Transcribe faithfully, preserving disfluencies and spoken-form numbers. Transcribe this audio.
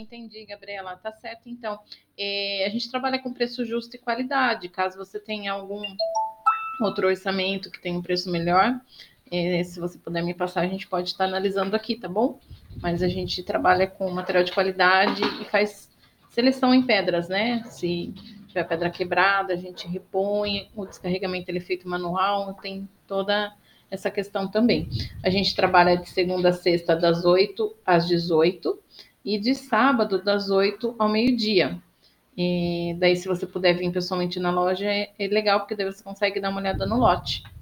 entendi, Gabriela. Tá certo, então. É, a gente trabalha com preço justo e qualidade. Caso você tenha algum outro orçamento que tenha um preço melhor, é, se você puder me passar, a gente pode estar analisando aqui, tá bom? Mas a gente trabalha com material de qualidade e faz seleção em pedras, né? Se tiver pedra quebrada, a gente repõe, o descarregamento ele é feito manual, tem toda essa questão também. A gente trabalha de segunda a sexta, das oito às dezoito, e de sábado, das oito ao meio-dia. E daí, se você puder vir pessoalmente na loja, é, é legal, porque daí você consegue dar uma olhada no lote.